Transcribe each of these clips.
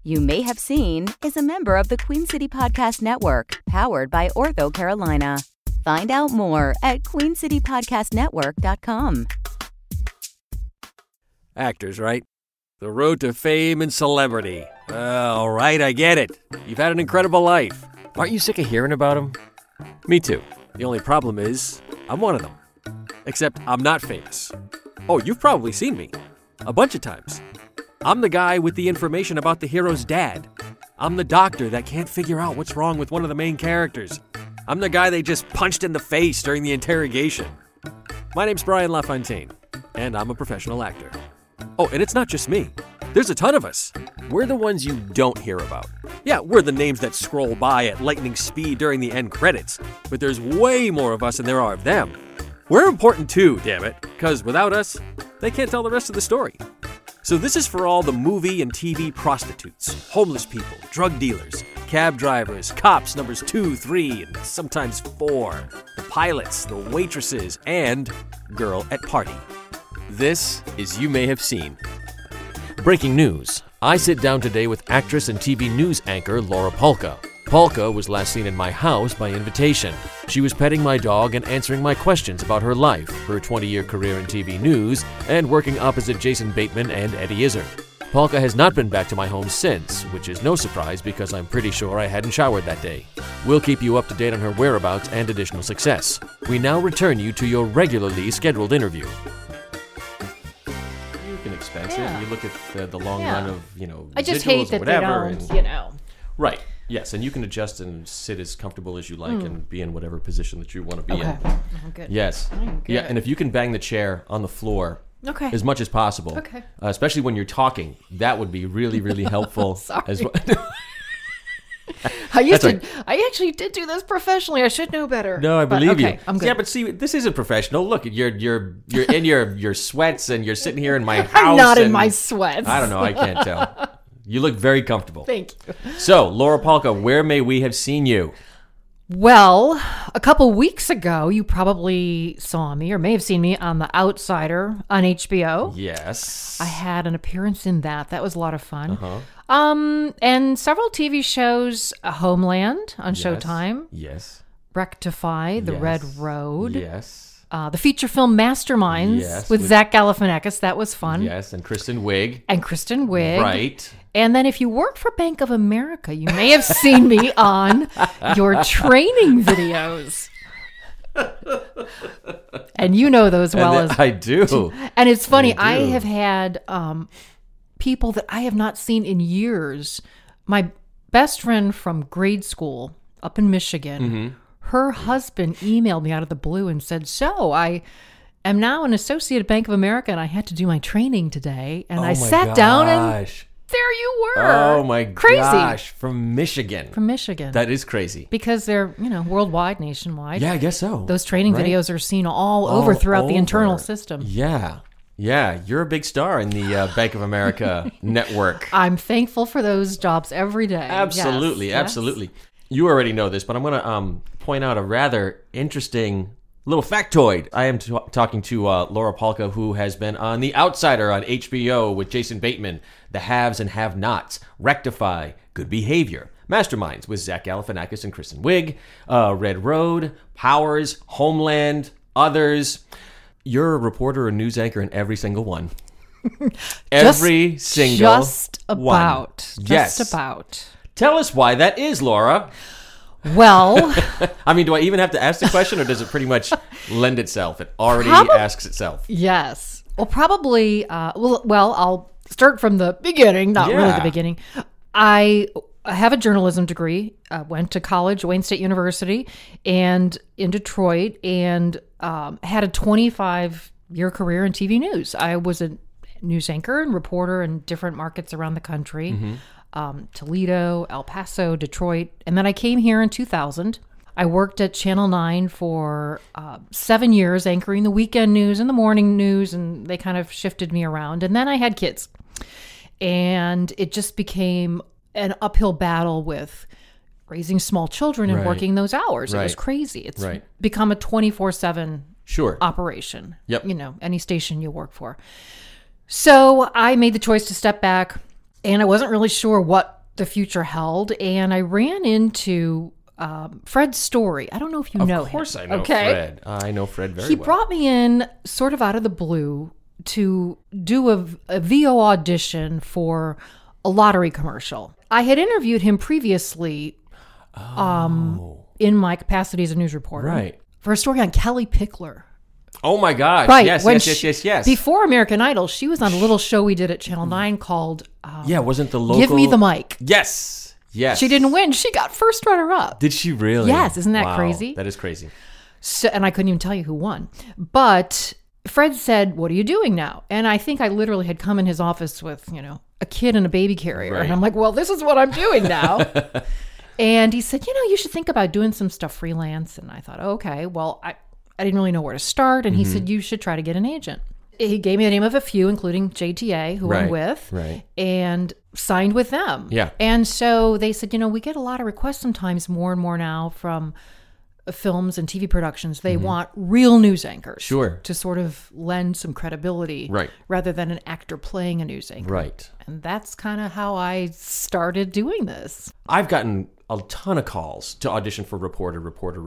You May Have Seen is a member of the Queen City Podcast Network, powered by Ortho Carolina. Find out more at queencitypodcastnetwork.com. Actors, right? The road to fame and celebrity. All right, I get it. You've had an incredible life. Aren't you sick of hearing about them? Me too. The only problem is, I'm one of them. Except I'm not famous. Oh, you've probably seen me. A bunch of times. I'm the guy with the information about the hero's dad. I'm the doctor that can't figure out what's wrong with one of the main characters. I'm the guy they just punched in the face during the interrogation. My name's Brian LaFontaine, and I'm a professional actor. Oh, and it's not just me. There's a ton of us. We're the ones you don't hear about. Yeah, we're the names that scroll by at lightning speed during the end credits, but there's way more of us than there are of them. We're important too, damn it, because without us, they can't tell the rest of the story. So this is for all the movie and TV prostitutes, homeless people, drug dealers, cab drivers, cops numbers 2, 3, and sometimes 4, the pilots, the waitresses, and girl at party. This is You May Have Seen. Breaking news. I sit down today with actress and TV news anchor Laura Polka. Polka was last seen in my house by invitation. She was petting my dog and answering my questions about her life, her 20-year career in TV news, and working opposite Jason Bateman and Eddie Izzard. Polka has not been back to my home since, which is no surprise because I'm pretty sure I hadn't showered that day. We'll keep you up to date on her whereabouts and additional success. We now return you to your regularly scheduled interview. You can expense it. You look at the long run of, I just hate that they don't, Right. Yes, and you can adjust and sit as comfortable as you like and be in whatever position that you want to be in. Oh, good. Yes. Yeah, and if you can bang the chair on the floor as much as possible, especially when you're talking, that would be really, really helpful. Sorry. As well. I actually did do this professionally. I should know better. No, I believe you. I'm good. Yeah, but see, this isn't professional. Look, you're in your sweats and you're sitting here in my house. I'm not in my sweats. I don't know. I can't tell. You look very comfortable. Thank you. So, Laura Polka, where may we have seen you? Well, a couple weeks ago, you probably saw me or may have seen me on The Outsider on HBO. Yes. I had an appearance in that. That was a lot of fun. And several TV shows, Homeland on Showtime. Yes. Rectify, The Red Road. Yes. The feature film Masterminds with Zach Galifianakis. That was fun. Yes, and Kristen Wiig. Right. And then if you work for Bank of America, you may have seen me on your training videos. And you know those well as I do. And it's funny, I have had people that I have not seen in years. My best friend from grade school up in Michigan, her husband emailed me out of the blue and said, so I am now an associate at Bank of America and I had to do my training today. And I sat down and there you were. Oh my crazy. Gosh. From Michigan. That is crazy. Because they're, worldwide, nationwide. Yeah, I guess so. Those training videos are seen all over throughout the internal system. Yeah. Yeah, you're a big star in the Bank of America network. I'm thankful for those jobs every day. Absolutely, absolutely. You already know this, but I'm going to point out a rather interesting little factoid. I am talking to Laura Polka, who has been on The Outsider on HBO with Jason Bateman, The Haves and Have-Nots, Rectify, Good Behavior, Masterminds with Zach Galifianakis and Kristen Wiig, Red Road, Powers, Homeland, others. You're a reporter or news anchor in every single one. Every single one. Just about. Tell us why that is, Laura. Well, I mean, do I even have to ask the question, or does it pretty much lend itself? It already asks itself. Yes. Well, probably. I'll start from the beginning. Not really the beginning. I have a journalism degree. Went to college, Wayne State University, and in Detroit, and had a 25-year career in TV news. I was a news anchor and reporter in different markets around the country. Toledo, El Paso, Detroit. And then I came here in 2000. I worked at Channel 9 for 7 years, anchoring the weekend news and the morning news, and they kind of shifted me around. And then I had kids. And it just became an uphill battle with raising small children and working those hours. It was crazy. It's become a 24/7 operation. Yep. Any station you work for. So I made the choice to step back, and I wasn't really sure what the future held. And I ran into Fred Story. I don't know if you know him. Of course I know Fred. I know Fred very well. He brought me in sort of out of the blue to do a VO audition for a lottery commercial. I had interviewed him previously in my capacity as a news reporter. Right. For a story on Kelly Pickler. Oh my gosh. Right. Yes. Before American Idol, she was on a little show we did at Channel 9 called wasn't the local... Give Me the Mic. Yes. She didn't win. She got first runner-up. Did she really? Yes. Isn't that crazy? That is crazy. So, and I couldn't even tell you who won. But Fred said, "What are you doing now?" And I think I literally had come in his office with, a kid in a baby carrier. Right. And I'm like, well, this is what I'm doing now. And he said, you should think about doing some stuff freelance. And I thought, okay, well, I didn't really know where to start. And he said, you should try to get an agent. He gave me the name of a few, including JTA, who I'm with, and signed with them. Yeah. And so they said, we get a lot of requests sometimes more and more now from films and TV productions. They want real news anchors to sort of lend some credibility rather than an actor playing a news anchor. Right. And that's kind of how I started doing this. I've gotten a ton of calls to audition for reporter,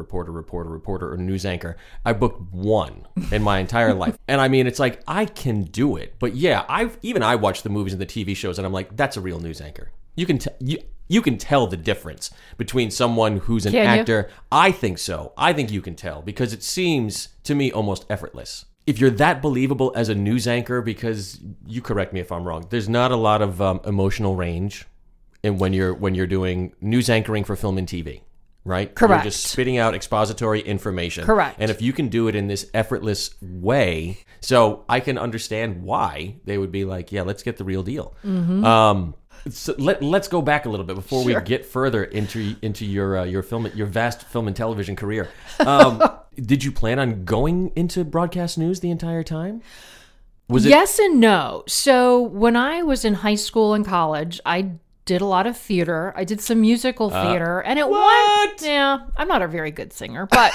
or news anchor. I booked one in my entire life. And I mean, it's like, I can do it. But yeah, I watch the movies and the TV shows and I'm like, that's a real news anchor. You can tell the difference between someone who's an actor. I think so. I think you can tell because it seems to me almost effortless. If you're that believable as a news anchor, because you correct me if I'm wrong, there's not a lot of emotional range when you're doing news anchoring for film and TV, right? Correct. You're just spitting out expository information. Correct. And if you can do it in this effortless way, so I can understand why they would be like, yeah, let's get the real deal. Mm-hmm. So let's go back a little bit before we get further into your film, your vast film and television career. Did you plan on going into broadcast news the entire time? Yes and no. So when I was in high school and college, I did a lot of theater. I did some musical theater, and it went. Yeah, I'm not a very good singer, but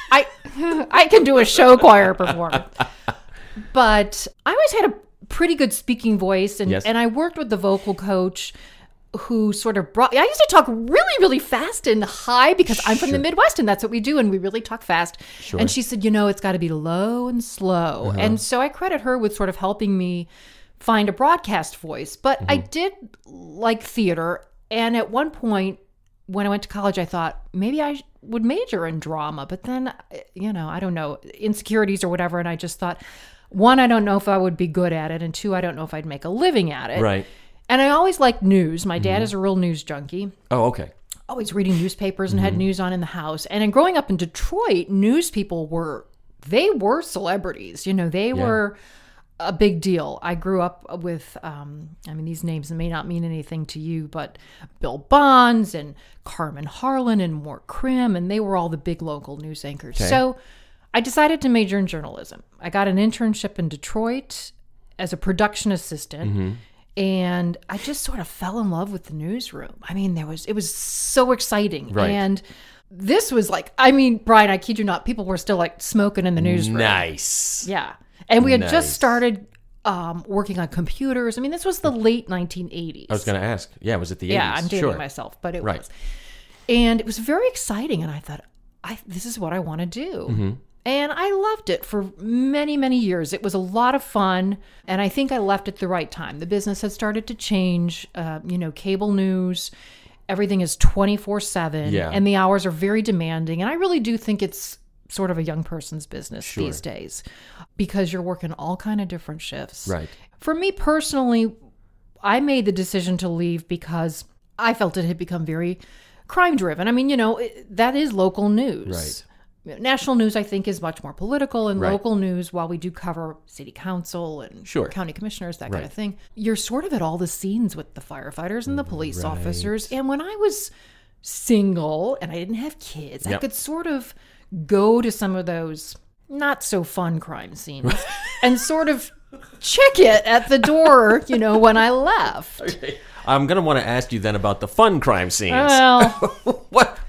I can do a show choir performance. But I always had a pretty good speaking voice, and I worked with the vocal coach who sort of brought. I used to talk really, really fast and high because I'm from the Midwest, and that's what we do, and we really talk fast. Sure. And she said, it's got to be low and slow. And so I credit her with sort of helping me find a broadcast voice. But I did like theater, and at one point when I went to college, I thought maybe I would major in drama, but then, I don't know, insecurities or whatever, and I just thought, one, I don't know if I would be good at it, and two, I don't know if I'd make a living at it. Right. And I always liked news. My dad is a real news junkie. Oh, okay. Always reading newspapers and had news on in the house. And in growing up in Detroit, news people were celebrities. They were a big deal. I grew up with, these names may not mean anything to you, but Bill Bonds and Carmen Harlan and Mort Krim, and they were all the big local news anchors. Okay. So I decided to major in journalism. I got an internship in Detroit as a production assistant, and I just sort of fell in love with the newsroom. I mean, it was so exciting. Right. And this was like, Brian, I kid you not, people were still like smoking in the newsroom. Nice. Yeah. And we had just started working on computers. This was the late 1980s. I was going to ask. Yeah, was it the 80s? Yeah, I'm dating myself, but it was. And it was very exciting, and I thought, this is what I want to do. And I loved it for many, many years. It was a lot of fun, and I think I left at the right time. The business had started to change, cable news. Everything is 24/7, and the hours are very demanding. And I really do think it's sort of a young person's business these days because you're working all kind of different shifts. Right. For me personally, I made the decision to leave because I felt it had become very crime-driven. That is local news. Right. National news, I think, is much more political, and local news, while we do cover city council and county commissioners, that kind of thing, you're sort of at all the scenes with the firefighters and the police officers. And when I was single and I didn't have kids, I could sort of go to some of those not so fun crime scenes and sort of check it at the door, when I left. Okay. I'm going to want to ask you then about the fun crime scenes. Well,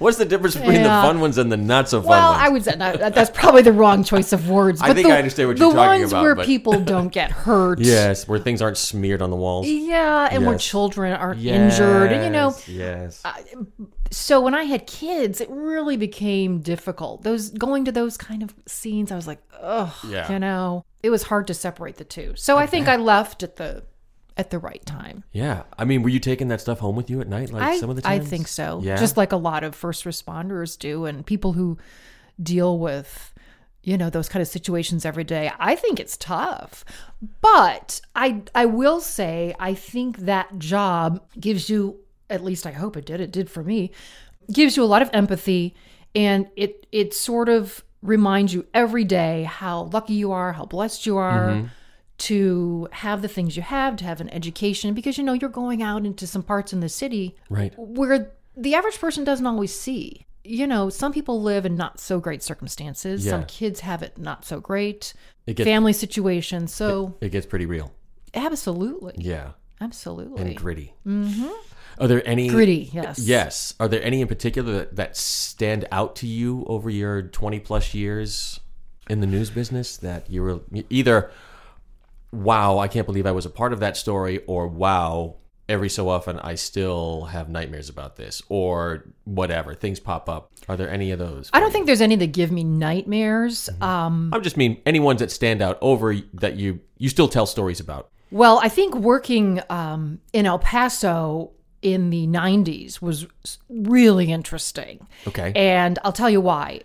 What's the difference between the fun ones and the not so fun Well, ones? I would say that's probably the wrong choice of words. I think I understand what you're talking about. The ones where people don't get hurt. Yes, where things aren't smeared on the walls. Yeah, and where children aren't injured. And, Yes. So when I had kids, it really became difficult. Going to those kind of scenes, I was like, ugh, it was hard to separate the two. So I think I left at the right time. Yeah. I mean, were you taking that stuff home with you at night some of the times? I think so. Yeah. Just like a lot of first responders do and people who deal with, those kind of situations every day. I think it's tough. But I will say, I think that job gives you, at least I hope it did for me, gives you a lot of empathy, and it sort of reminds you every day how lucky you are, how blessed you are to have the things you have, to have an education, because you're going out into some parts in the city where the average person doesn't always see. Some people live in not so great circumstances. Some kids have it not so great. Family situations. So it gets pretty real. Absolutely. Yeah. Absolutely. And gritty. Mm-hmm. Are there any gritty? Yes. Yes. Are there any in particular that stand out to you over your 20 plus years in the news business that you were either, wow, I can't believe I was a part of that story, or wow, every so often I still have nightmares about this, or whatever, things pop up? Are there any of those? I don't think there's any that give me nightmares. I just mean any ones that stand out over that you still tell stories about. Well, I think working in El Paso in the 90s was really interesting. Okay. And I'll tell you why.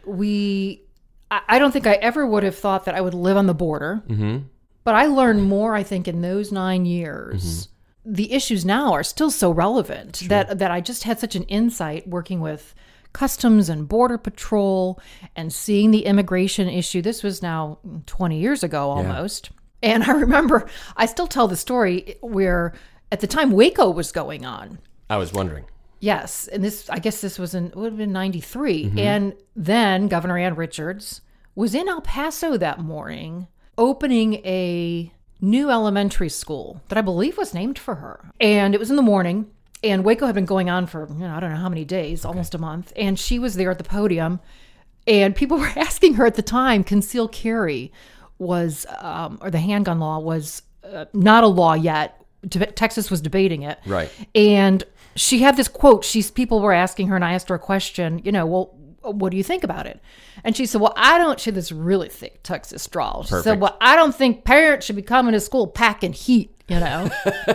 I don't think I ever would have thought that I would live on the border. Mm-hmm. But I learned more, I think, in those 9 years. Mm-hmm. The issues now are still so relevant that I just had such an insight working with Customs and Border Patrol and seeing the immigration issue. This was now 20 years ago almost. Yeah. And I remember, I still tell the story where at the time Waco was going on. I was wondering. Yes. And I guess this would have been 93. Mm-hmm. And then Governor Ann Richards was in El Paso that morning opening a new elementary school that I believe was named for her. And it was in the morning, and Waco had been going on for, I don't know how many days, almost a month. And she was there at the podium, and people were asking her at the time, concealed carry was, or the handgun law was not a law yet. Texas was debating it. Right. And she had this quote. People were asking her, and I asked her a question, well, what do you think about it? And she said, well, she had this really thick Texas drawl. She said, well, I don't think parents should be coming to school packing heat, and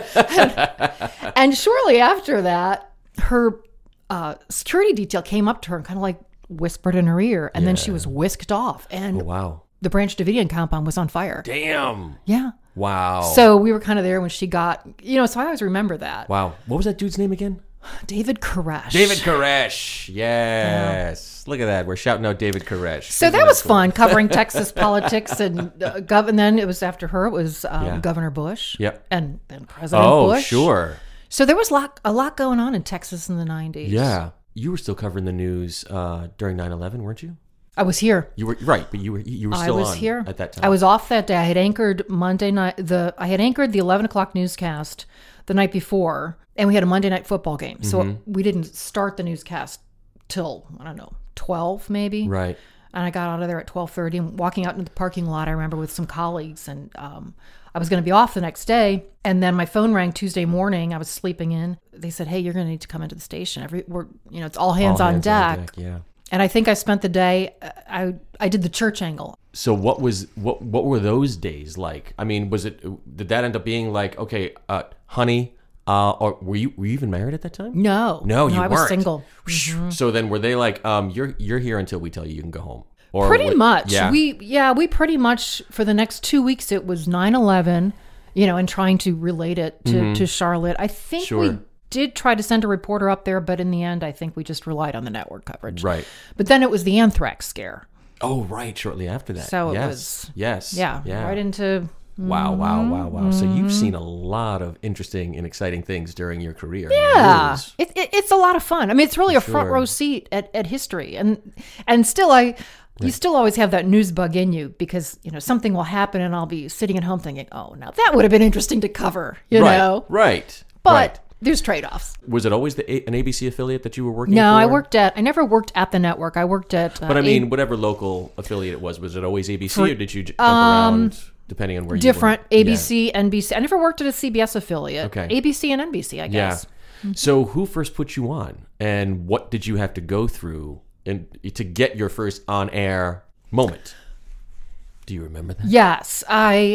shortly after that, her security detail came up to her and kind of like whispered in her ear. And then she was whisked off. And the Branch Davidian compound was on fire. Damn. Yeah. Wow. So we were kind of there when she got, so I always remember that. Wow. What was that dude's name again? David Koresh. David Koresh. Yes. Look at that. We're shouting out David Koresh. So that was fun, covering Texas politics. And then it was after her, it was Governor Bush. Yep. And then President Bush. Oh, sure. So there was a lot going on in Texas in the 90s. Yeah. You were still covering the news during 9/11, weren't you? I was here. You were right, but you were still I was on here at that time. I was off that day. I had anchored Monday night. I had anchored the 11 o'clock newscast the night before, and we had a Monday night football game. So we didn't start the newscast till, I don't know, 12 maybe. Right. And I got out of there at 12:30 and walking out into the parking lot, I remember, with some colleagues. And I was going to be off the next day. And then my phone rang Tuesday morning. I was sleeping in. They said, hey, you're going to need to come into the station. It's all hands on deck. Yeah. And I think I spent the day, I did the church angle. So what were those days like? I mean, did that end up being like, okay, honey, or were you even married at that time? No, you I was weren't. single. Mm-hmm. So then were they like, you're here until we tell you can go home? Or pretty much. Yeah. We pretty much, for the next 2 weeks, it was 9/11, and trying to relate it to Charlotte. I think we did try to send a reporter up there, but in the end, I think we just relied on the network coverage. Right. But then it was the anthrax scare. Oh, right. Shortly after that. So it was. Yes. Yeah. Right into. Wow. So you've seen a lot of interesting and exciting things during your career. Yeah. It's a lot of fun. I mean, it's really a front row seat at history. And still, you still always have that news bug in you because, something will happen and I'll be sitting at home thinking, oh, now that would have been interesting to cover, you know? Right. But There's trade-offs. Was it always an ABC affiliate that you were working for? No, I never worked at the network. I worked at... but I mean, whatever local affiliate it was it always ABC or did you jump around depending on where you were? Different, ABC, NBC. I never worked at a CBS affiliate. Okay. ABC and NBC, I guess. Yeah. So who first put you on and what did you have to go through to get your first on-air moment? Do you remember that? Yes.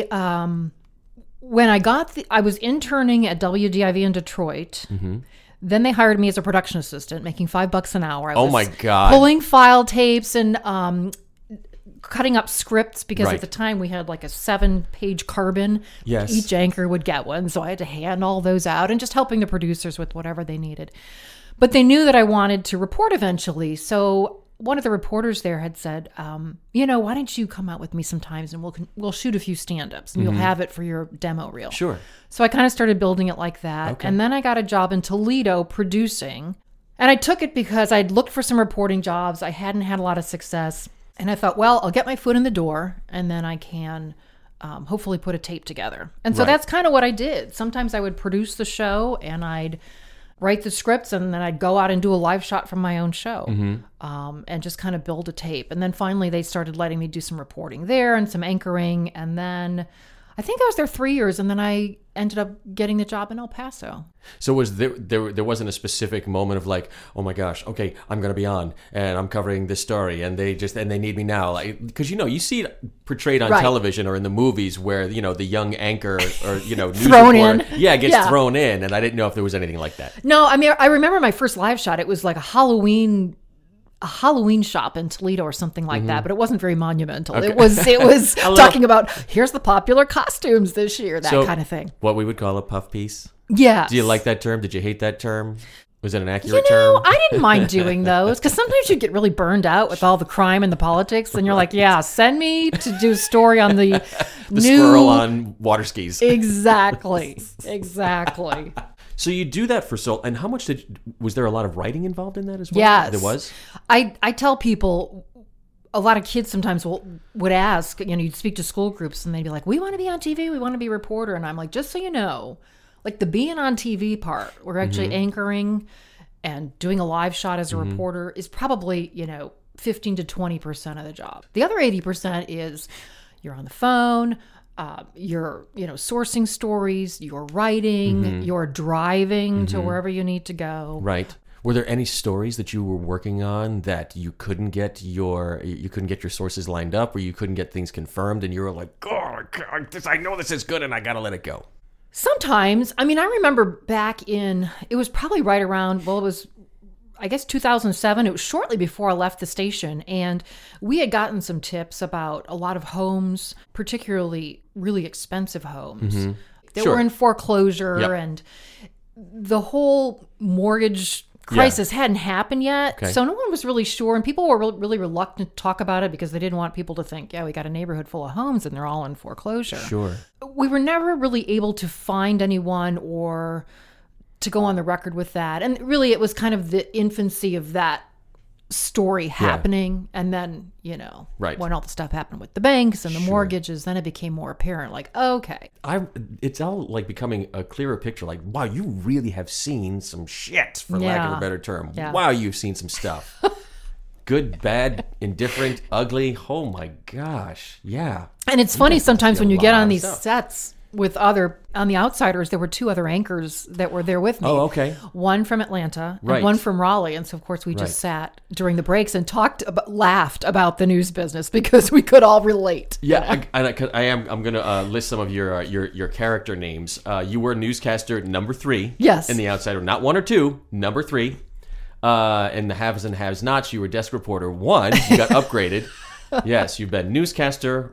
When I was interning at WDIV in Detroit. Mm-hmm. Then they hired me as a production assistant, making $5 an hour. I was my God. Pulling file tapes and cutting up scripts because Right. at the time we had like a 7-page carbon. Yes. Each anchor would get one. So I had to hand all those out and just helping the producers with whatever they needed. But they knew that I wanted to report eventually. So one of the reporters there had said, why don't you come out with me sometimes and we'll shoot a few stand-ups and you'll have it for your demo reel. Sure. So I kind of started building it like that. Okay. And then I got a job in Toledo producing. And I took it because I'd looked for some reporting jobs. I hadn't had a lot of success. And I thought, well, I'll get my foot in the door and then I can hopefully put a tape together. And so Right. that's kind of what I did. Sometimes I would produce the show and I'd write the scripts and then I'd go out and do a live shot from my own show and just kind of build a tape. And then finally they started letting me do some reporting there and some anchoring. And then I think I was there 3 years and then I ended up getting the job in El Paso. So was there wasn't a specific moment of like, oh my gosh, okay, I'm going to be on and I'm covering this story and they need me now, like, because you see it portrayed on Right. television or in the movies where the young anchor or news Thrown reporter, in. gets thrown in, and I didn't know if there was anything like that. No, I mean, I remember my first live shot. It was like a Halloween shop in Toledo or something like that, but it wasn't very monumental. Okay. It was talking about here's the popular costumes this year, that kind of thing. What we would call a puff piece. Yeah. Do you like that term? Did you hate that term? Was it an accurate term? No, I didn't mind doing those because sometimes you get really burned out with all the crime and the politics, and you're like, yeah, send me to do a story on the new squirrel on water skis. Exactly. So you do that for and how much was there a lot of writing involved in that as well? Yes. There was? I tell people, a lot of kids sometimes would ask, you'd speak to school groups and they'd be like, we want to be on TV, we want to be a reporter. And I'm like, just so you know, like the being on TV part, we're actually anchoring and doing a live shot as a reporter is probably, 15 to 20% of the job. The other 80% is you're on the phone, you're, sourcing stories, you're writing, you're driving to wherever you need to go. Right. Were there any stories that you were working on that you couldn't get your sources lined up, or you couldn't get things confirmed, and you were like, "Oh, God, I know this is good, and I gotta let it go"? Sometimes, I mean, I remember back it was probably right around. Well, it was, I guess, 2007. It was shortly before I left the station, and we had gotten some tips about a lot of homes, particularly really expensive homes that Sure. were in foreclosure, Yep. and the whole mortgage crisis hadn't happened yet. Okay. So no one was really sure. And people were really reluctant to talk about it because they didn't want people to think, we got a neighborhood full of homes and they're all in foreclosure. Sure. We were never really able to find anyone or to go on the record with that. And really it was kind of the infancy of that story happening. And then, Right. when all the stuff happened with the banks and the mortgages, then it became more apparent, like, okay. It's all like becoming a clearer picture. Like, wow, you really have seen some shit, for lack of a better term. Yeah. Wow, you've seen some stuff. Good, bad, indifferent, ugly. Oh my gosh. Yeah. And it's funny sometimes when you get lot on of these stuff. sets with on the Outsiders, there were 2 other anchors that were there with me. Oh, okay. One from Atlanta Right. and one from Raleigh. And so, of course, we just sat during the breaks and laughed about the news business because we could all relate. Yeah, I'm going to list some of your character names. You were newscaster number 3. Yes. In The Outsider, not 1 or 2, number 3. In the Haves and Haves Nots, you were desk reporter 1. You got upgraded. Yes, you've been newscaster,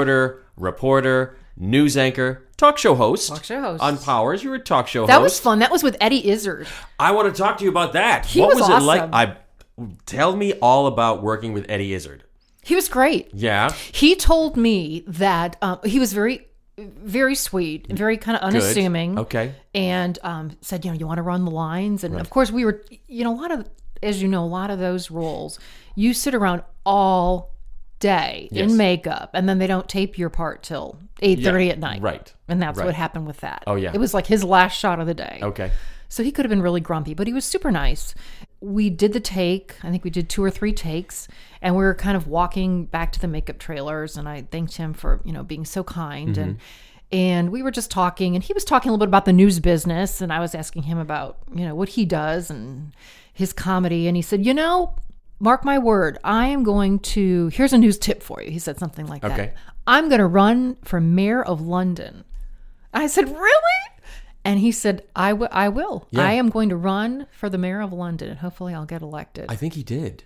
reporter, news anchor, talk show host. On Powers, you were a talk show host. That was fun. That was with Eddie Izzard. I want to talk to you about that. He What was it like? awesome. Tell me all about working with Eddie Izzard. He was great. Yeah. He told me that he was very, very sweet and very kind of unassuming. Okay. And said, you want to run the lines? And of course we were, a lot of those roles, you sit around all day in makeup, and then they don't tape your part till 8:30 at night. Right. And that's what happened with that. Oh, yeah. It was like his last shot of the day. Okay. So he could have been really grumpy, but he was super nice. We did the take. I think we did 2 or 3 takes, and we were kind of walking back to the makeup trailers, and I thanked him for, being so kind. And we were just talking, and he was talking a little bit about the news business, and I was asking him about, what he does and his comedy. And he said, mark my word, here's a news tip for you. He said something like that. I'm going to run for mayor of London. I said, really? And he said, I will. Yeah. I am going to run for the mayor of London, and hopefully I'll get elected. I think he did.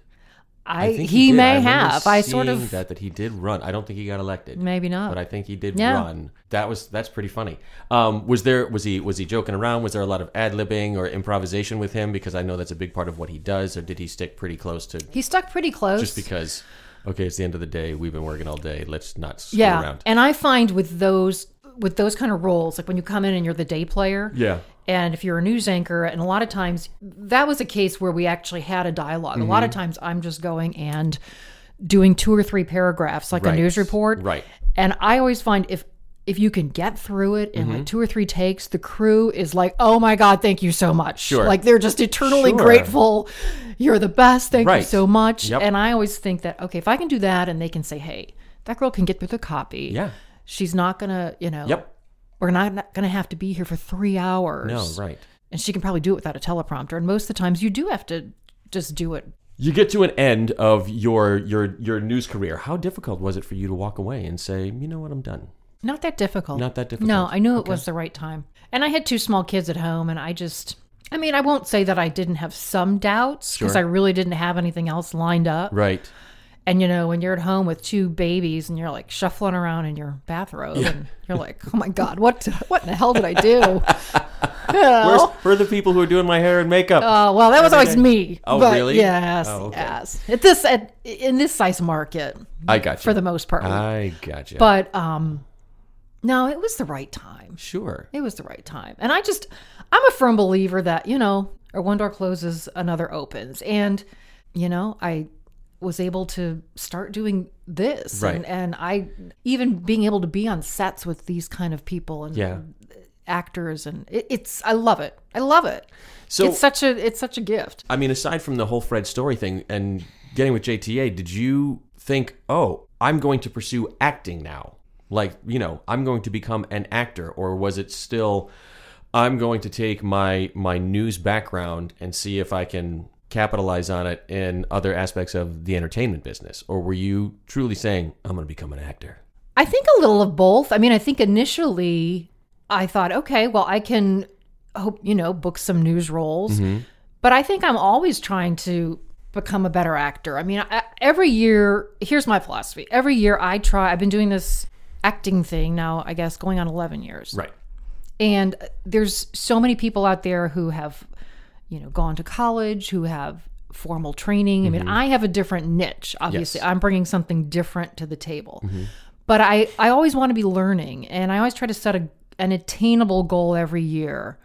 He may have. I sort of that he did run. I don't think he got elected. Maybe not. But I think he did run. That's pretty funny. Was he joking around? Was there a lot of ad-libbing or improvisation with him? Because I know that's a big part of what he does. Or did he stick pretty close to? He stuck pretty close. Just because, okay, it's the end of the day. We've been working all day. Let's not screw around. And I find with those kind of roles, like when you come in and you're the day player. Yeah. And if you're a news anchor, and a lot of times that was a case where we actually had a dialogue. A lot of times I'm just going and doing 2 or 3 paragraphs, like a news report. Right. And I always find if you can get through it in like 2 or 3 takes, the crew is like, oh my God, thank you so much. Sure. Like they're just eternally grateful. You're the best. Thank you so much. Yep. And I always think that, okay, if I can do that and they can say, hey, that girl can get through the copy. Yeah. She's not going to, Yep. We're not going to have to be here for 3 hours. No, right. And she can probably do it without a teleprompter. And most of the times you do have to just do it. You get to an end of your news career. How difficult was it for you to walk away and say, you know what, I'm done? Not that difficult. Not that difficult. No, I knew it was the right time. And I had 2 small kids at home, and I won't say that I didn't have some doubts, because I really didn't have anything else lined up. Right. And, when you're at home with 2 babies and you're like shuffling around in your bathrobe and you're like, oh my God, what in the hell did I do? Where are the people who are doing my hair and makeup? Well, that was always me. Oh, but really? Yes, okay. yes. In this size market. I got you. For the most part. I got you. But, no, it was the right time. Sure. It was the right time. And I'm a firm believer that, or one door closes, another opens. And, I was able to start doing this. Right. And I, even being able to be on sets with these kind of people and actors, and I love it. I love it. So it's such a gift. I mean, aside from the whole Fred Story thing and getting with JTA, did you think, oh, I'm going to pursue acting now? Like, I'm going to become an actor? Or was it still, I'm going to take my news background and see if I can capitalize on it in other aspects of the entertainment business? Or were you truly saying, I'm going to become an actor? I think a little of both. I mean, I think initially I thought, okay, well, I can book some news roles. Mm-hmm. But I think I'm always trying to become a better actor. I mean, every year, here's my philosophy. Every year I've been doing this acting thing now, I guess, going on 11 years. Right. And there's so many people out there who have, gone to college, who have formal training. Mm-hmm. I mean, I have a different niche, obviously. Yes. I'm bringing something different to the table. Mm-hmm. But I always want to be learning, and I always try to set an attainable goal every year.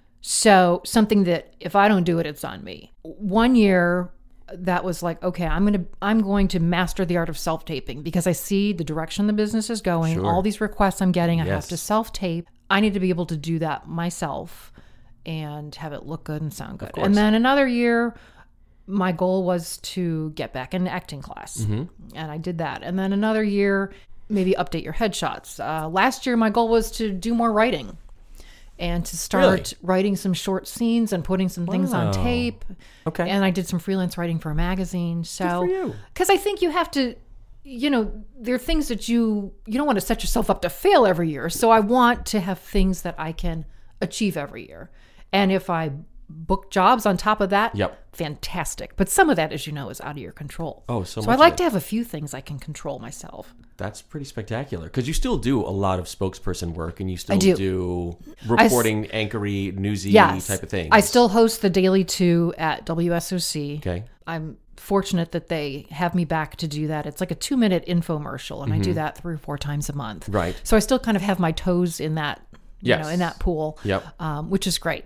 So something that if I don't do it, it's on me. One year that was like, okay, I'm going to master the art of self-taping, because I see the direction the business is going. Sure. All these requests I'm getting, I have to self-tape. I need to be able to do that myself and have it look good and sound good. And then another year, my goal was to get back into acting class. Mm-hmm. And I did that. And then another year, maybe update your headshots. Last year, my goal was to do more writing and to start writing some short scenes and putting some things on tape. Okay. And I did some freelance writing for a magazine. So, good for you. Because I think you have to, there are things that you don't want to set yourself up to fail every year. So I want to have things that I can achieve every year. And if I book jobs on top of that, fantastic. But some of that, as you know, is out of your control. Oh, so much. So I like to have a few things I can control myself. That's pretty spectacular, because you still do a lot of spokesperson work, and you still do reporting, anchory, newsy type of things. I still host the Daily 2 at WSOC. Okay. I'm fortunate that they have me back to do that. It's like a 2-minute infomercial, and I do that 3 or 4 times a month. Right. So I still kind of have my toes in that, in that pool, which is great.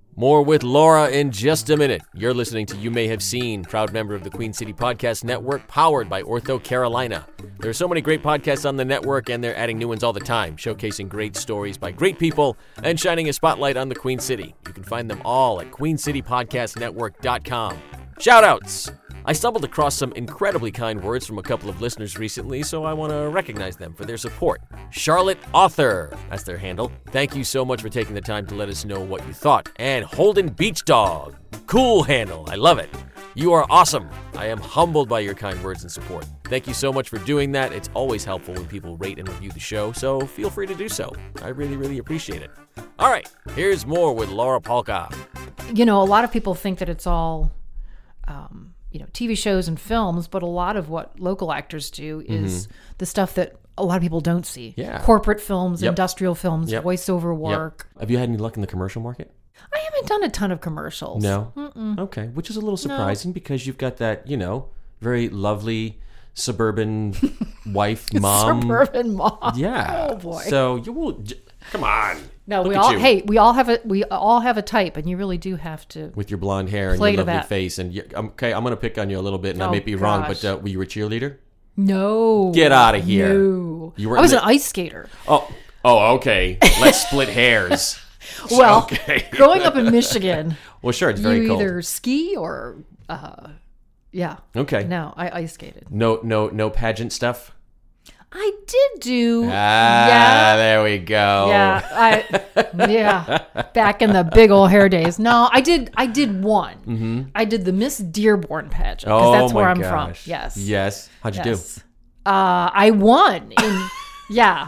More with Laura in just a minute. You're listening to You May Have Seen, proud member of the Queen City Podcast Network, powered by Ortho Carolina. There are so many great podcasts on the network, and they're adding new ones all the time, showcasing great stories by great people and shining a spotlight on the Queen City. You can find them all at queencitypodcastnetwork.com. Shout-outs! I stumbled across some incredibly kind words from a couple of listeners recently, so I want to recognize them for their support. Charlotte Author, that's their handle. Thank you so much for taking the time to let us know what you thought. And Holden Beach Dog, cool handle, I love it. You are awesome. I am humbled by your kind words and support. Thank you so much for doing that. It's always helpful when people rate and review the show, so feel free to do so. I really, really appreciate it. All right, here's more with Laura Polka. You know, a lot of people think that it's all... TV shows and films, but a lot of what local actors do is the stuff that a lot of people don't see. Yeah. Corporate films, industrial films, voiceover work. Have you had any luck in the commercial market? I haven't done a ton of commercials. No? Okay, which is a little surprising because you've got that, very lovely suburban wife, mom. Suburban mom. Yeah. Oh, boy. So you will... Come on. No, we all have a type, and you really do have to. With your blonde hair and your lovely face, and I'm going to pick on you a little bit, and I may be wrong, but were you a cheerleader? No. Get out of here. No. I was an ice skater. Oh, okay. Let's split hairs. Well, growing up in Michigan, well, sure, it's very cold. You either ski or, yeah. Okay. No, I ice skated. No pageant stuff. I did do. There we go. Yeah, back in the big old hair days. No, I did one. Mm-hmm. I did the Miss Dearborn pageant because that's where I'm from. Yes. How'd you do? I won. Yeah.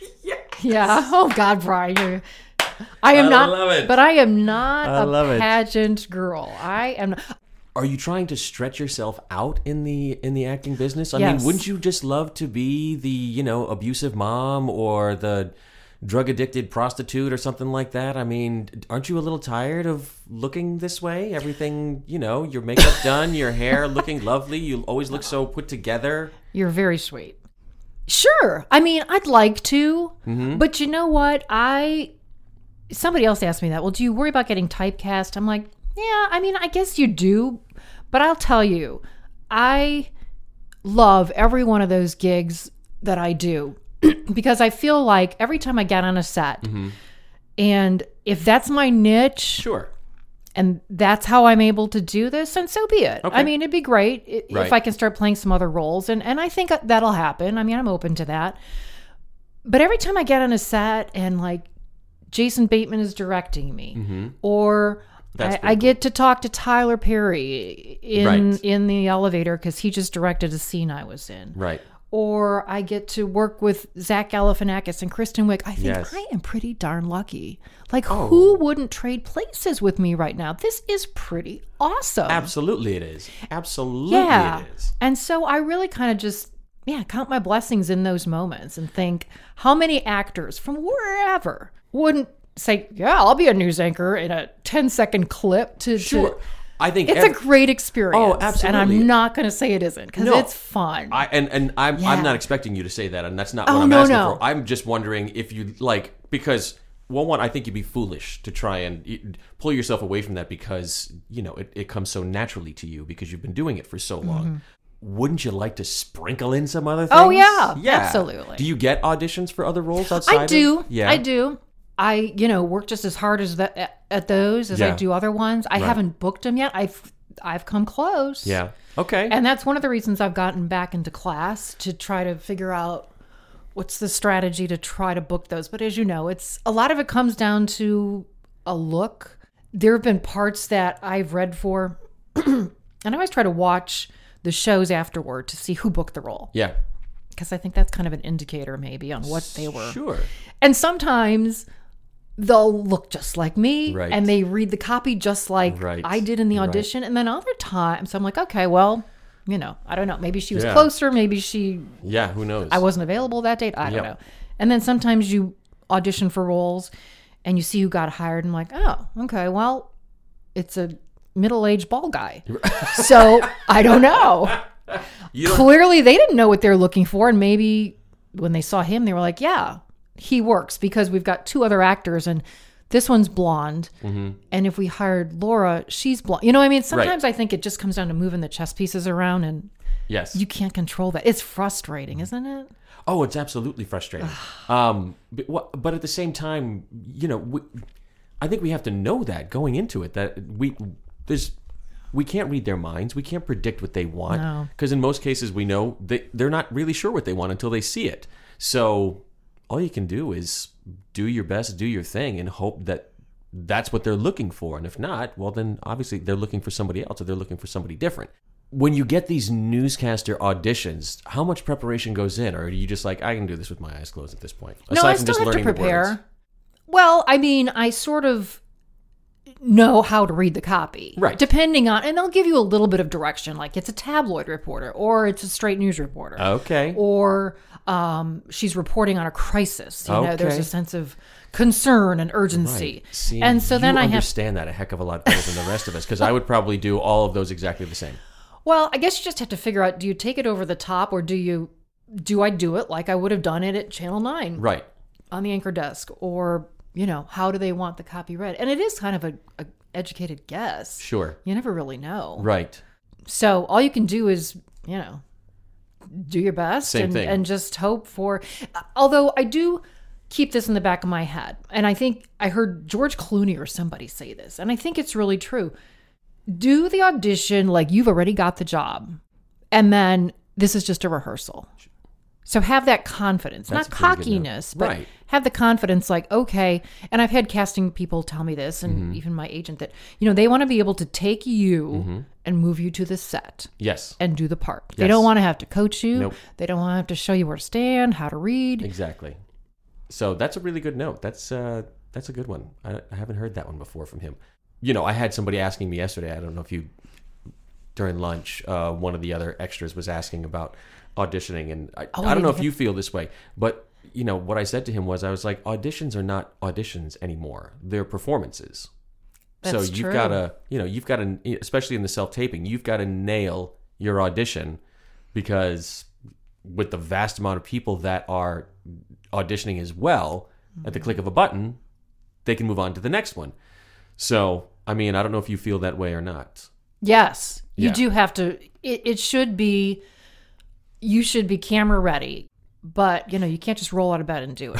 Oh God, Brian, I am not. Love it. But I am not a pageant girl. I am. Are you trying to stretch yourself out in the acting business? I Yes. mean, wouldn't you just love to be the, abusive mom or the drug addicted prostitute or something like that? I mean, aren't you a little tired of looking this way? Everything, your makeup done, your hair looking lovely, you always look so put together. You're very sweet. Sure. I mean, I'd like to, but you know what? Somebody else asked me that. Well, do you worry about getting typecast? I'm like, yeah, I mean, I guess you do, but I'll tell you, I love every one of those gigs that I do because I feel like every time I get on a set, and if that's my niche, sure, and that's how I'm able to do this, and so be it. Okay. I mean, it'd be great if I can start playing some other roles, and I think that'll happen. I mean, I'm open to that. But every time I get on a set and like Jason Bateman is directing me, or I get to talk to Tyler Perry in the elevator because he just directed a scene I was in. Right. Or I get to work with Zach Galifianakis and Kristen Wiig. I think I am pretty darn lucky. Like, who wouldn't trade places with me right now? This is pretty awesome. Absolutely it is. Absolutely it is. And so I really kind of just, count my blessings in those moments and think how many actors from wherever wouldn't say, I'll be a news anchor in a 10-second clip Sure. I think it's a great experience. Oh, absolutely. And I'm not going to say it isn't because it's fun. I'm not expecting you to say that, and that's not what I'm asking for. I'm just wondering if you because one, I think you'd be foolish to try and pull yourself away from that because it comes so naturally to you because you've been doing it for so long. Wouldn't you like to sprinkle in some other things? Oh yeah, absolutely. Do you get auditions for other roles outside? I do. I do. I, work just as hard as at those as I do other ones. I haven't booked them yet. I've come close. Yeah. Okay. And that's one of the reasons I've gotten back into class to try to figure out what's the strategy to try to book those. But as you know, it's a lot of it comes down to a look. There have been parts that I've read for, and I always try to watch the shows afterward to see who booked the role. Yeah. Because I think that's kind of an indicator maybe on what they were. Sure. And sometimes they'll look just like me and they read the copy just like I did in the audition. And then other times I'm like, okay, well, I don't know. Maybe she was closer. Maybe she... Yeah, who knows? I wasn't available that date. I don't know. And then sometimes you audition for roles and you see who got hired and I'm like, oh, okay, well, it's a middle-aged bald guy. So I don't know. Clearly they didn't know what they're looking for. And maybe when they saw him, they were like, yeah, he works because we've got two other actors and this one's blonde. And if we hired Laura, she's blonde. You know what I mean? Sometimes I think it just comes down to moving the chess pieces around, and you can't control that. It's frustrating, isn't it? Oh, it's absolutely frustrating. But at the same time, I think we have to know that going into it, that we can't read their minds. We can't predict what they want. Because in most cases, we know they're not really sure what they want until they see it. So all you can do is do your best, do your thing, and hope that that's what they're looking for. And if not, well, then obviously they're looking for somebody else, or they're looking for somebody different. When you get these newscaster auditions, how much preparation goes in? Or are you just like, I can do this with my eyes closed at this point? No, I still have to prepare. Well, I mean, I sort of know how to read the copy. Right. Depending on, and they'll give you a little bit of direction, like it's a tabloid reporter, or it's a straight news reporter. Okay. Or she's reporting on a crisis. You know, there's a sense of concern and urgency. Right. See, and so then I understand that a heck of a lot better than the rest of us, because I would probably do all of those exactly the same. Well, I guess you just have to figure out, do you take it over the top, or do I do it like I would have done it at Channel 9? Right. On the anchor desk, or, how do they want the copy read? And it is kind of a educated guess. Sure. You never really know. Right. So all you can do is, do your best. Same thing. And just hope for, although I do keep this in the back of my head. And I think I heard George Clooney or somebody say this, and I think it's really true. Do the audition like you've already got the job, and then this is just a rehearsal. So have that confidence, not cockiness, but have the confidence like, okay. And I've had casting people tell me this, and even my agent, that, they want to be able to take you and move you to the set. Yes. And do the part. Yes. They don't want to have to coach you. Nope. They don't want to have to show you where to stand, how to read. Exactly. So that's a really good note. That's a good one. I haven't heard that one before from him. I had somebody asking me yesterday, I don't know if during lunch, one of the other extras was asking about auditioning, and I don't know if you feel this way, but what I said to him was, I was like, auditions are not auditions anymore. They're performances. That's so you've got to, especially in the self-taping, you've got to nail your audition, because with the vast amount of people that are auditioning as well, at the click of a button, they can move on to the next one. So, I mean, I don't know if you feel that way or not. Yes, you do have to. It should be, you should be camera ready, but you can't just roll out of bed and do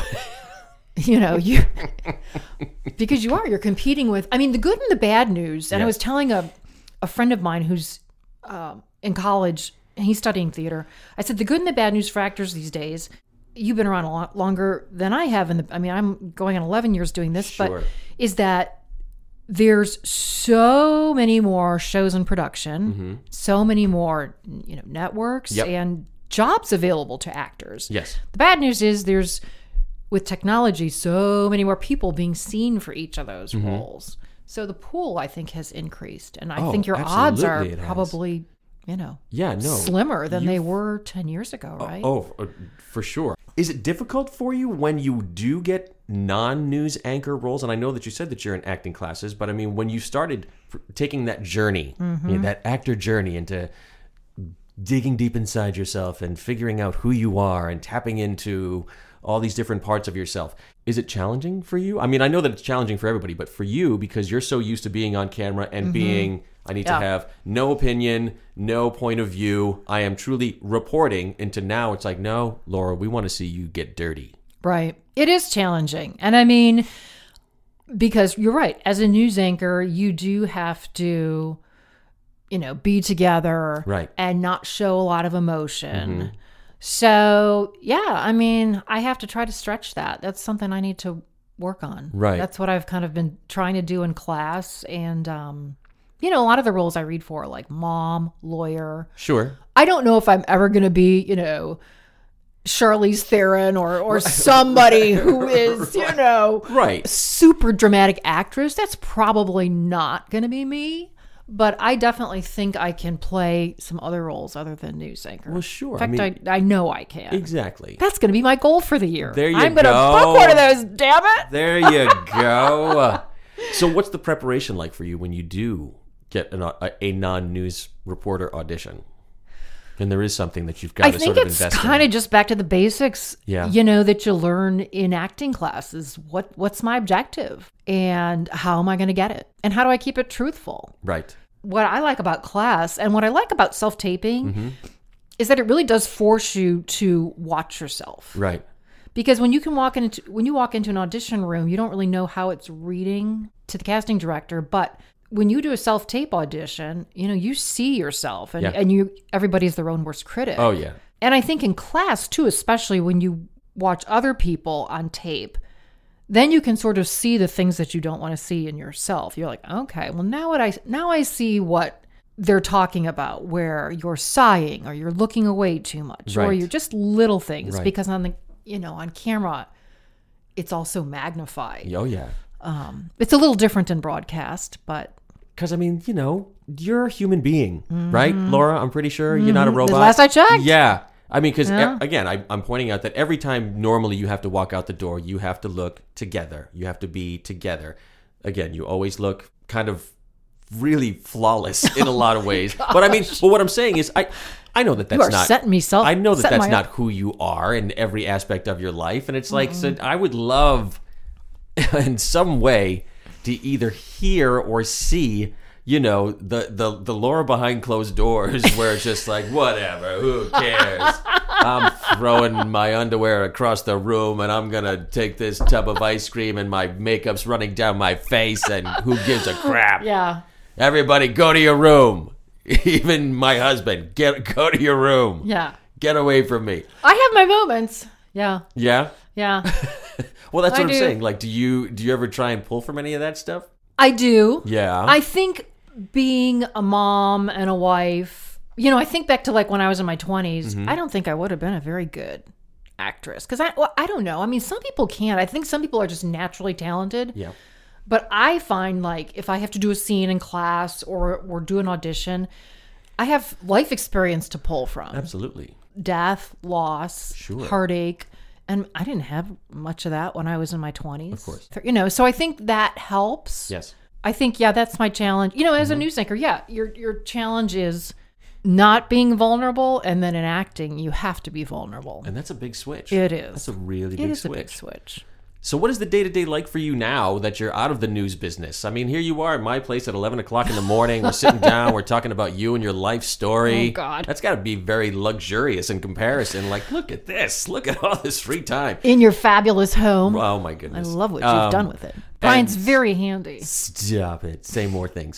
it. Because you're competing with, I mean, the good and the bad news. And I was telling a friend of mine who's in college, and he's studying theater. I said, the good and the bad news for actors these days, you've been around a lot longer than I have. I'm going on 11 years doing this, Sure. but is that there's so many more shows in production, so many more, networks and jobs available to actors. Yes. The bad news is there's, with technology, so many more people being seen for each of those roles. So the pool, I think, has increased, and I think your odds are probably, slimmer than they were 10 years ago, right? For sure. Is it difficult for you when you do get non-news anchor roles? And I know that you said that you're in acting classes, but I mean, when you started taking that journey, that actor journey into digging deep inside yourself and figuring out who you are and tapping into all these different parts of yourself, is it challenging for you? I mean, I know that it's challenging for everybody, but for you, because you're so used to being on camera and being, I need to have no opinion, no point of view, I am truly reporting, into now it's like, no, Laura, we want to see you get dirty. Right. It is challenging. And I mean, because you're right, as a news anchor, you do have to, be together and not show a lot of emotion. So, I mean, I have to try to stretch that. That's something I need to work on. Right. That's what I've kind of been trying to do in class. And, a lot of the roles I read for, like mom, lawyer. Sure. I don't know if I'm ever going to be, Charlize Theron or somebody who is, super dramatic actress. That's probably not going to be me. But I definitely think I can play some other roles other than news anchor. Well, sure. In fact, I know I can. Exactly. That's going to be my goal for the year. There you I'm going to book one of those, damn it. There you go. So what's the preparation like for you when you do get a non-news reporter audition? And there is something that you've got I to think sort of it's invest kind in. of just back to the basics, Yeah. that you learn in acting classes. What's my objective and how am I going to get it? And how do I keep it truthful? Right. What I like about class and what I like about self-taping is that it really does force you to watch yourself. Right. Because when you walk into an audition room, you don't really know how it's reading to the casting director, but when you do a self-tape audition, you see yourself and everybody's their own worst critic. Oh, yeah. And I think in class too, especially when you watch other people on tape, then you can sort of see the things that you don't want to see in yourself. You're like, okay, well now I see what they're talking about, where you're sighing or you're looking away too much, or Right. you're just little things, Right. because on camera, it's also magnified. Oh, yeah. It's a little different in broadcast, but Because, you're a human being, right, Laura? I'm pretty sure you're not a robot. The last I checked. Yeah. Because, again, I'm pointing out that every time normally you have to walk out the door, you have to look together. You have to be together. Again, you always look kind of really flawless in a lot of ways. But what I'm saying is I know that that's You are not... setting me self. I know that setting that's my- not who you are in every aspect of your life. And it's like, so I would love in some way to either hear or see, the Laura behind closed doors where it's just like, whatever, who cares? I'm throwing my underwear across the room and I'm going to take this tub of ice cream and my makeup's running down my face and who gives a crap? Yeah. Everybody go to your room. Even my husband, go to your room. Yeah. Get away from me. I have my moments. Yeah. Yeah? Yeah. Well, that's I what I'm do. saying. Like, do you ever try and pull from any of that stuff? I do. Yeah. I think being a mom and a wife, I think back to like when I was in my 20s, I don't think I would have been a very good actress. Because I don't know. Some people can't. I think some people are just naturally talented. Yeah. But I find like if I have to do a scene in class or do an audition, I have life experience to pull from. Absolutely. Death, loss, Sure. heartache. And I didn't have much of that when I was in my 20s. Of course. So I think that helps. Yes. I think, that's my challenge. As a news anchor, your challenge is not being vulnerable. And then in acting, you have to be vulnerable. And that's a big switch. It is. That's a really It big is switch. a big switch. So what is the day-to-day like for you now that you're out of the news business? Here you are at my place at 11 o'clock in the morning. We're sitting down. We're talking about you and your life story. Oh, God. That's got to be very luxurious in comparison. Like, look at this. Look at all this free time. In your fabulous home. Oh, my I goodness. love what you've done with it. Brian's very handy. Stop it. Say more things.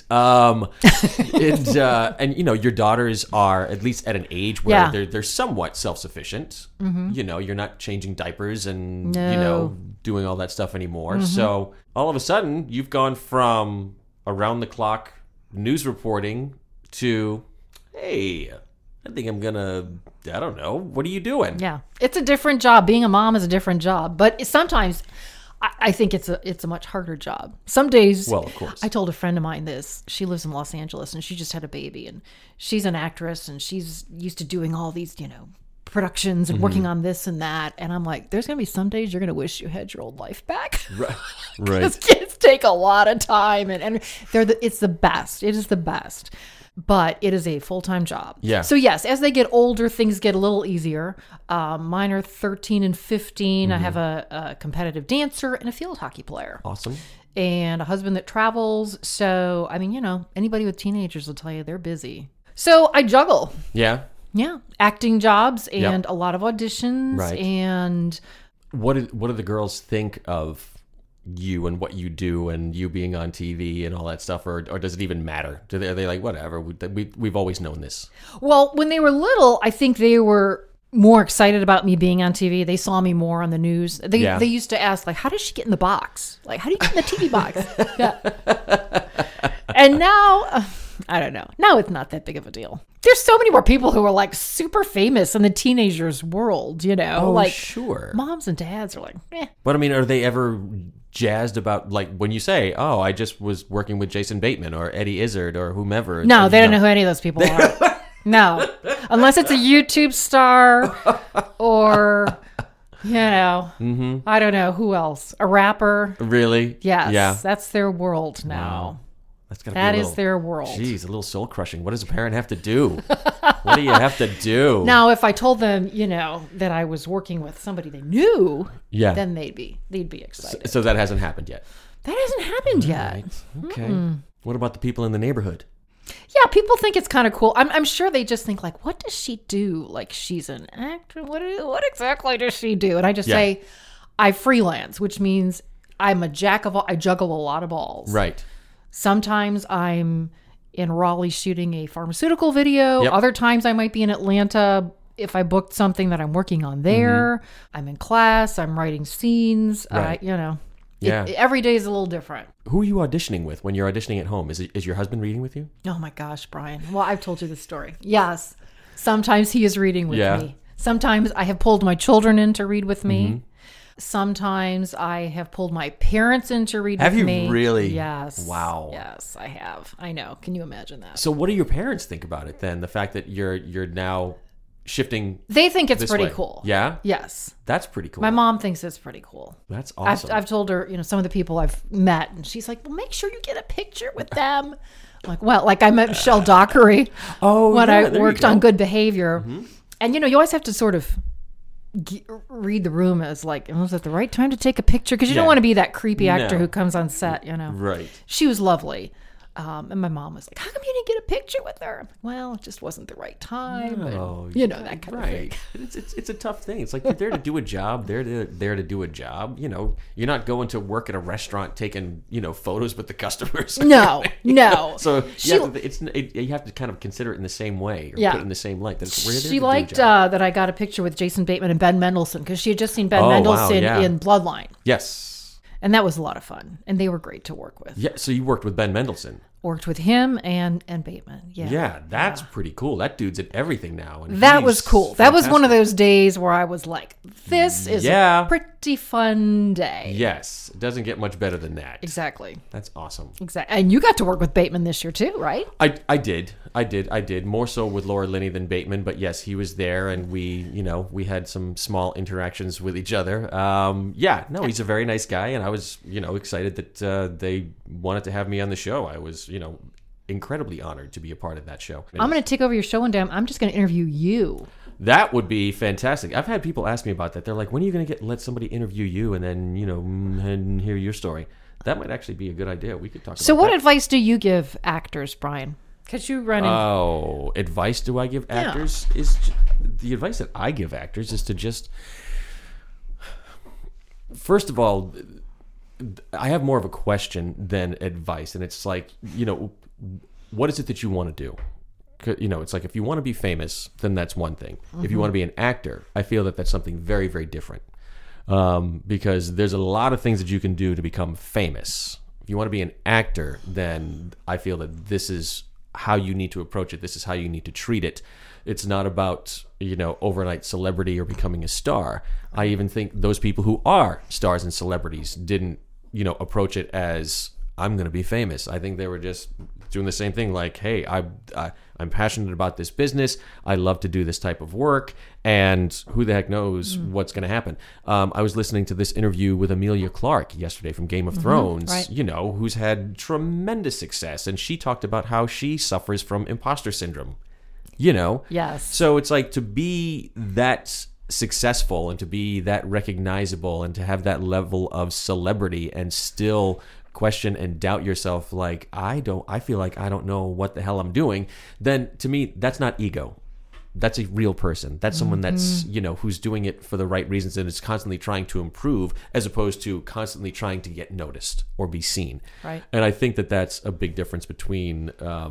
And your daughters are at least at an age where Yeah. they're somewhat self-sufficient. You're not changing diapers and, No. doing all that stuff anymore. So all of a sudden you've gone from around the clock news reporting to, hey, I think I'm gonna, I don't know. What are you doing? Yeah. It's a different job. Being a mom is a different job. But sometimes I think it's a much harder job. Some days, Well, of course. I told a friend of mine this. She lives in Los Angeles and she just had a baby and she's an actress and she's used to doing all these, productions and working on this and that. And I'm like, there's going to be some days you're going to wish you had your old life back. Right. Because kids take a lot of time and it's the best. It is the best. But it is a full-time job. Yeah. So yes, as they get older, things get a little easier. Mine are 13 and 15. I have a competitive dancer and a field hockey player. Awesome. And a husband that travels. So, anybody with teenagers will tell you they're busy. So I juggle. Yeah. Yeah. Acting jobs and Yep. a lot of auditions. Right. And What do the girls think of you and what you do and you being on TV and all that stuff, or does it even matter? Are they like, whatever? We've always known this. well, when they were little, I think they were more excited about me being on TV. They saw me more on the news. They used to ask, like, how does she get in the box? Like, how do you get in the TV box? Yeah. And now, I don't know. Now it's not that big of a deal. There's so many more people who are like super famous in the teenagers world, like sure. moms and dads are like, eh. But are they ever jazzed about, like, when you say, oh, I just was working with Jason Bateman or Eddie Izzard or whomever? No, they don't know who any of those people are. No, unless it's a YouTube star or, I don't know who else. A rapper. Really? Yes, Yeah. that's their world now. That's gotta That be is their world. Geez, a little soul crushing. What does a parent have to do? What do you have to do? Now, if I told them, that I was working with somebody they knew, then they'd be excited. So that hasn't happened yet? That hasn't happened yet. Right. Okay. What about the people in the neighborhood? Yeah, people think it's kind of cool. I'm sure they just think like, what does she do? Like, she's an actor. What exactly does she do? And I just say, I freelance, which means I'm a jack of all. I juggle a lot of balls. Right. Sometimes I'm in Raleigh shooting a pharmaceutical video. Yep. Other times I might be in Atlanta if I booked something that I'm working on there. I'm in class. I'm writing scenes. Right. Every day is a little different. Who are you auditioning with when you're auditioning at home? Is your husband reading with you? Oh my gosh, Brian. Well, I've told you this story. Yes. Sometimes he is reading with me. Sometimes I have pulled my children in to read with me. Sometimes I have pulled my parents in to read with me. Have you really? Yes. Wow. Yes, I have. I know. Can you imagine that? So what do your parents think about it then? The fact that you're now shifting. They think it's this pretty way. cool. Yeah? Yes. That's pretty cool. My mom thinks it's pretty cool. That's awesome. I've told her, some of the people I've met, and she's like, well, make sure you get a picture with them. I'm like, well, like I met Michelle Dockery when I worked on Good Behavior. And, you always have to sort of read the room as like, was it the right time to take a picture? Because you don't want to be that creepy actor who comes on set, Right. She was lovely. And my mom was like, how come you didn't get a picture with her? I'm like, well, it just wasn't the right time. No, that kind of thing. It's a tough thing. It's like you're there to do a job. They're there to do a job. You're not going to work at a restaurant taking, photos with the customers. No. So you have to kind of consider it in the same way or put it in the same light. She liked that I got a picture with Jason Bateman and Ben Mendelsohn because she had just seen Ben Mendelsohn in Bloodline. Yes. And that was a lot of fun. And they were great to work with. Yeah, so you worked with Ben Mendelsohn. Worked with him and Bateman. Yeah. Yeah, that's pretty cool. That dude's at everything now. And that was cool. Fantastic. That was one of those days where I was like, this is a pretty fun day. Yes. It doesn't get much better than that. Exactly. That's awesome. Exactly. And you got to work with Bateman this year too, right? I did. More so with Laura Linney than Bateman, but yes, he was there and we had some small interactions with each other. He's a very nice guy and I was, excited that they wanted to have me on the show. I was, incredibly honored to be a part of that show. I'm going to take over your show one day. I'm just going to interview you. That would be fantastic. I've had people ask me about that. They're like, when are you going to let somebody interview you and then, and hear your story? That might actually be a good idea. We could talk about that. So what advice do you give actors, Brian? Because you run advice do I give actors? The advice that I give actors is to just, first of all, I have more of a question than advice. And it's like, what is it that you want to do? It's like if you want to be famous, then that's one thing. If you want to be an actor, I feel that that's something very, very different. Because there's a lot of things that you can do to become famous. If you want to be an actor, then I feel that this is how you need to approach it. This is how you need to treat it. It's not about, overnight celebrity or becoming a star. I even think those people who are stars and celebrities didn't, approach it as I'm going to be famous. I think they were just doing the same thing. Like, hey, I'm passionate about this business. I love to do this type of work. And who the heck knows what's going to happen. I was listening to this interview with Emilia Clarke yesterday from Game of Thrones, right. Who's had tremendous success. And she talked about how she suffers from imposter syndrome, Yes. So it's like to be that successful and to be that recognizable and to have that level of celebrity and still question and doubt yourself like I feel like I don't know what the hell I'm doing, then to me that's not ego. That's a real person. That's someone that's who's doing it for the right reasons and is constantly trying to improve as opposed to constantly trying to get noticed or be seen. Right. And I think that that's a big difference between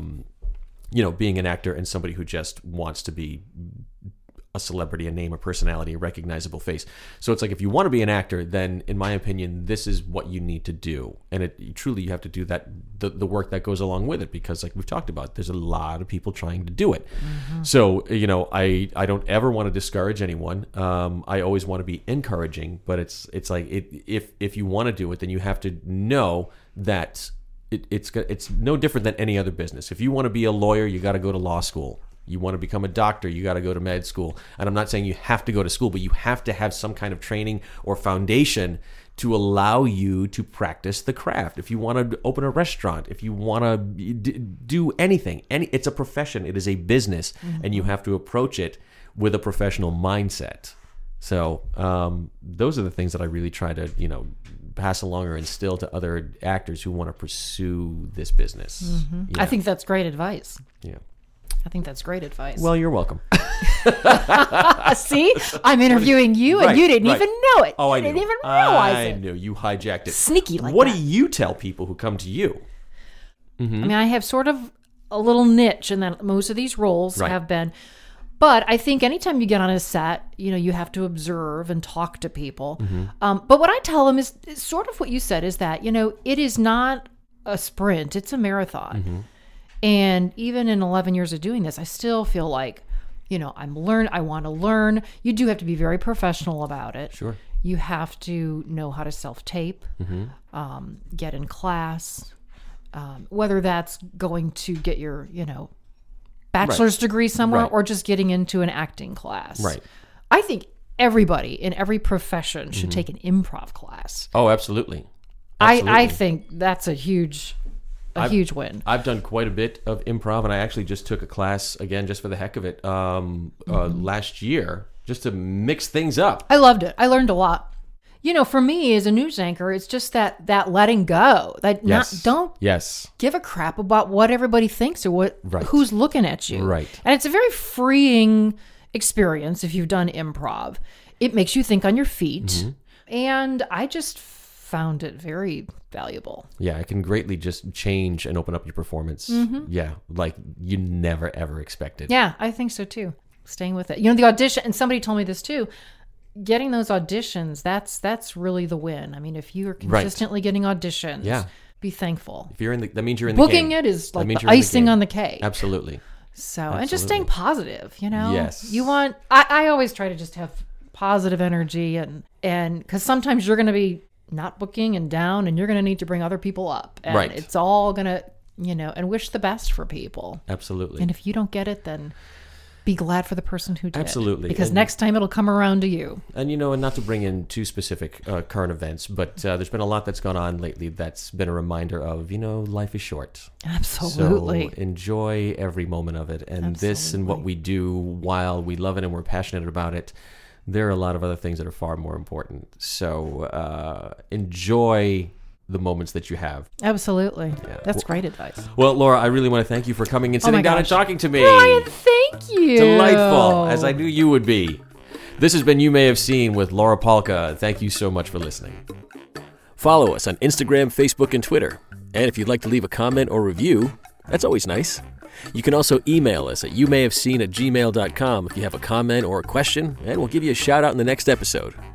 being an actor and somebody who just wants to be a celebrity, a name, a personality, a recognizable face. So it's like if you want to be an actor, then in my opinion, this is what you need to do. And truly you have to do that, the work that goes along with it, because like we've talked about, there's a lot of people trying to do it. So, I don't ever want to discourage anyone. I always want to be encouraging, but it's like if you want to do it, then you have to know that it's no different than any other business. If you want to be a lawyer, you got to go to law school. You want to become a doctor, you got to go to med school. And I'm not saying you have to go to school, but you have to have some kind of training or foundation to allow you to practice the craft. If you want to open a restaurant, if you want to do anything, it's a profession, it is a business, and you have to approach it with a professional mindset. So those are the things that I really try to, pass along or instill to other actors who want to pursue this business. Yeah. I think that's great advice. Yeah. I think that's great advice. Well, you're welcome. See, I'm interviewing you, and you didn't even know it. Oh, I didn't knew. even realize it. I knew. You hijacked it. Sneaky like what that. do you tell people who come to you? I mean, I have sort of a little niche in that most of these roles have been. But I think anytime you get on a set, you have to observe and talk to people. But what I tell them is sort of what you said, is that, it is not a sprint, it's a marathon. And even in 11 years of doing this, I still feel like, I want to learn. You do have to be very professional about it. Sure. You have to know how to self-tape, get in class, whether that's going to get your, bachelor's degree somewhere or just getting into an acting class. Right. I think everybody in every profession should take an improv class. Oh, absolutely. I think that's a huge win. I've done quite a bit of improv, and I actually just took a class, again, just for the heck of it, last year, just to mix things up. I loved it. I learned a lot. For me as a news anchor, it's just that letting go. Don't give a crap about what everybody thinks or who's looking at you. Right. And it's a very freeing experience if you've done improv. It makes you think on your feet. And I just found it very valuable. Yeah, it can greatly just change and open up your performance. Yeah, like you never, ever expected. Yeah, I think so too. Staying with it. The audition, and somebody told me this too, getting those auditions, that's really the win. I mean, if you're consistently getting auditions, be thankful. If you're that means you're in the Booking game. It is like the icing on the cake. Absolutely. So, and just staying positive, Yes. You want, I always try to just have positive energy and because sometimes you're going to be not booking and down, and you're going to need to bring other people up. And it's all going to, and wish the best for people. Absolutely. And if you don't get it, then be glad for the person who did. Absolutely. Because next time it'll come around to you. And, and not to bring in too specific current events, but there's been a lot that's gone on lately that's been a reminder of, life is short. Absolutely. So enjoy every moment of it. And this and what we do, while we love it and we're passionate about it, there are a lot of other things that are far more important. So enjoy the moments that you have. Absolutely. Yeah. That's great advice. Well, Laura, I really want to thank you for coming and sitting down and talking to me. Brian, thank you. Delightful, as I knew you would be. This has been You May Have Seen with Laura Polka. Thank you so much for listening. Follow us on Instagram, Facebook, and Twitter. And if you'd like to leave a comment or review, that's always nice. You can also email us at youmayhaveseen@gmail.com if you have a comment or a question, and we'll give you a shout out in the next episode.